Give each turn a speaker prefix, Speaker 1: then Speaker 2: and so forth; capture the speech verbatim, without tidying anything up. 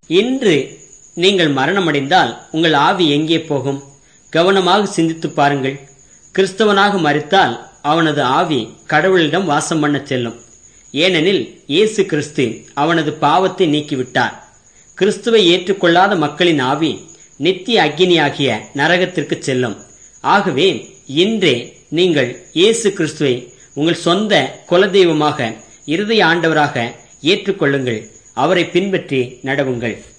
Speaker 1: இன்று நீங்கள் மரணமடைந்தால் உங்கள் ஆவி எங்கே போகும்? கவனமாக சிந்தித்து பாருங்கள். கிறிஸ்தவனாக மரித்தால் அவனது ஆவி கடவுளிடம் வாசம் பண்ண செல்லும். ஏனெனில் இயேசு கிறிஸ்து அவனது பாவத்தை நீக்கிவிட்டார். கிறிஸ்துவை ஏற்றுக்கொள்ளாத மக்களின் ஆவி நித்திய அக்கினியாகிய நரகத்திற்கு செல்லும். ஆகவே இன்றே நீங்கள் இயேசு கிறிஸ்துவை உங்கள் சொந்த குலதெய்வமாக, இருதய ஆண்டவராக ஏற்றுக்கொள்ளுங்கள். அவரை பின்பற்றி நடவுங்கள்.